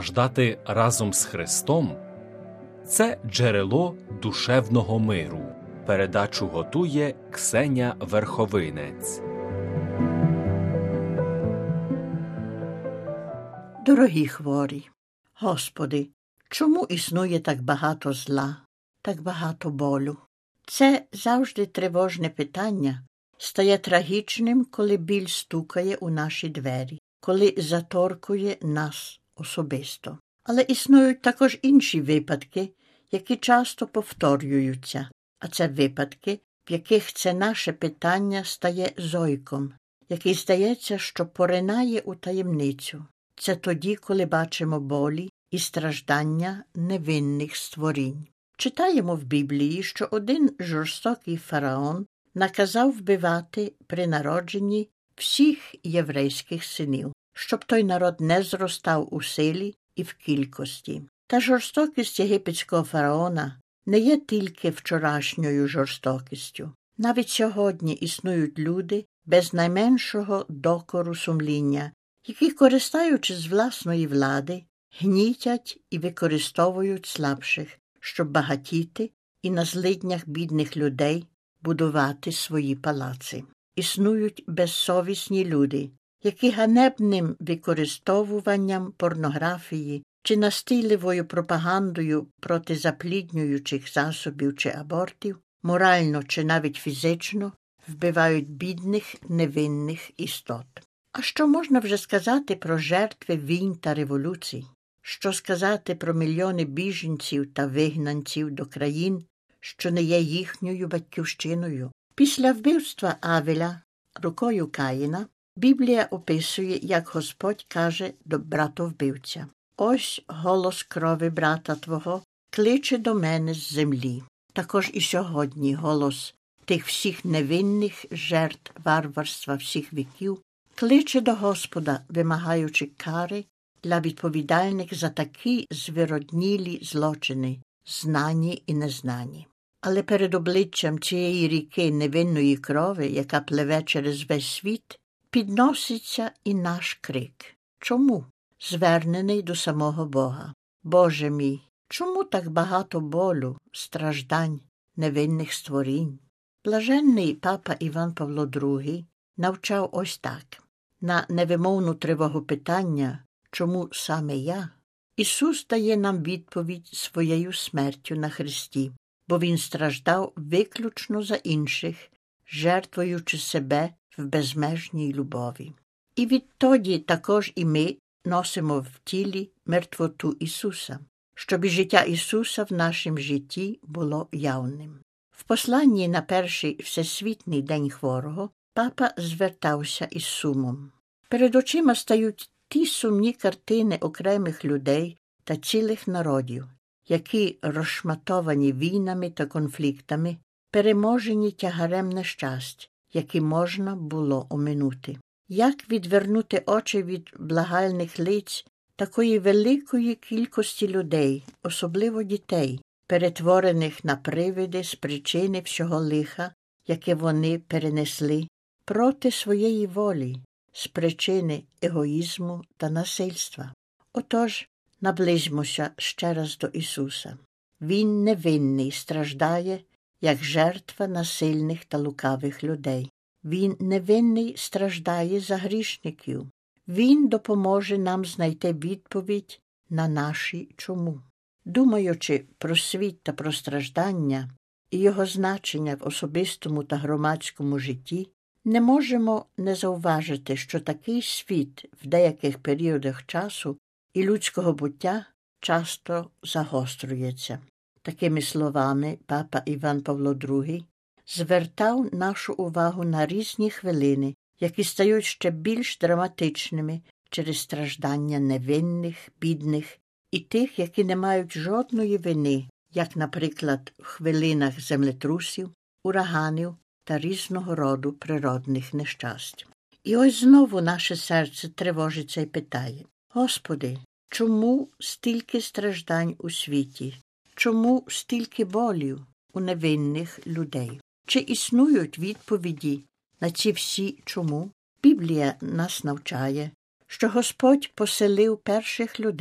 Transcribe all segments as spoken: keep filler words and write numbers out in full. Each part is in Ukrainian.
страждати разом з Христом – це джерело душевного миру. Передачу готує Ксеня Верховинець. Дорогі хворі, Господи, чому існує так багато зла, так багато болю? Це завжди тривожне питання стає трагічним, коли біль стукає у наші двері, коли заторкує нас особисто. Але існують також інші випадки, які часто повторюються. А це випадки, в яких це наше питання стає зойком, який здається, що поринає у таємницю. Це тоді, коли бачимо болі і страждання невинних створінь. Читаємо в Біблії, що один жорстокий фараон наказав вбивати при народженні всіх єврейських синів, щоб той народ не зростав у силі і в кількості. Та жорстокість єгипетського фараона не є тільки вчорашньою жорстокістю. Навіть сьогодні існують люди без найменшого докору сумління, які, користаючись з власної влади, гнітять і використовують слабших, щоб багатіти і на злиднях бідних людей будувати свої палаци. Існують безсовісні люди, які ганебним використовуванням порнографії чи настійливою пропагандою проти запліднюючих засобів чи абортів, морально чи навіть фізично, вбивають бідних невинних істот. А що можна вже сказати про жертви війн та революцій? Що сказати про мільйони біженців та вигнанців до країн, що не є їхньою батьківщиною? Після вбивства Авеля рукою Каїна Біблія описує, як Господь каже до братовбивця: «Ось голос крови брата твого кличе до мене з землі». Також і сьогодні голос тих всіх невинних жертв варварства всіх віків кличе до Господа, вимагаючи кари для відповідальних за такі звироднілі злочини, знані і незнані. Але перед обличчям цієї ріки невинної крови, яка пливе через весь світ, підноситься і наш крик. Чому? Звернений до самого Бога. Боже мій, чому так багато болю, страждань, невинних створінь? Блаженний папа Іван Павло другий навчав ось так. На невимовну тривогу питання «Чому саме я?» Ісус дає нам відповідь своєю смертю на хресті, бо Він страждав виключно за інших, жертвуючи себе в безмежній любові. І відтоді також і ми носимо в тілі мертвоту Ісуса, щоб і життя Ісуса в нашому житті було явним. В посланні на перший Всесвітній день хворого папа звертався із сумом. Перед очима стають ті сумні картини окремих людей та цілих народів, які, розшматовані війнами та конфліктами, переможені тягарем нещасть, які можна було оминути. Як відвернути очі від благальних лиць такої великої кількості людей, особливо дітей, перетворених на привиди з причини всього лиха, яке вони перенесли проти своєї волі, з причини егоїзму та насильства? Отож, наблизьмося ще раз до Ісуса. Він невинний страждає, як жертва насильних та лукавих людей. Він невинний страждає за грішників. Він допоможе нам знайти відповідь на наші «чому?». Думаючи про світ та про страждання і його значення в особистому та громадському житті, не можемо не зауважити, що такий світ в деяких періодах часу і людського буття часто загострюється. Такими словами папа Іван Павло другий звертав нашу увагу на різні хвилини, які стають ще більш драматичними через страждання невинних, бідних і тих, які не мають жодної вини, як, наприклад, в хвилинах землетрусів, ураганів та різного роду природних нещасть. І ось знову наше серце тривожиться і питає: «Господи, чому стільки страждань у світі? Чому стільки болів у невинних людей?» Чи існують відповіді на ці всі «чому»? Біблія нас навчає, що Господь поселив перших людей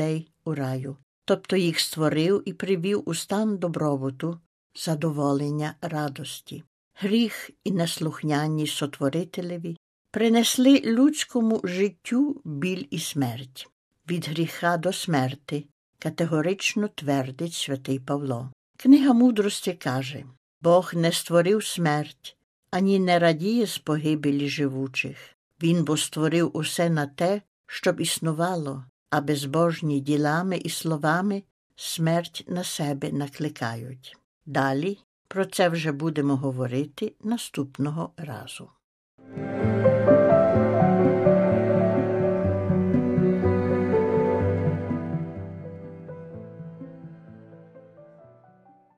у раю, тобто їх створив і привів у стан добробуту, задоволення, радості. Гріх і неслухняність Сотворителеві принесли людському життю біль і смерть. Від гріха до смерти категорично твердить святий Павло. Книга мудрості каже: Бог не створив смерть, ані не радіє з погибелі живучих. Він бо створив усе на те, щоб існувало, а безбожні ділами і словами смерть на себе накликають. Далі про це вже будемо говорити наступного разу.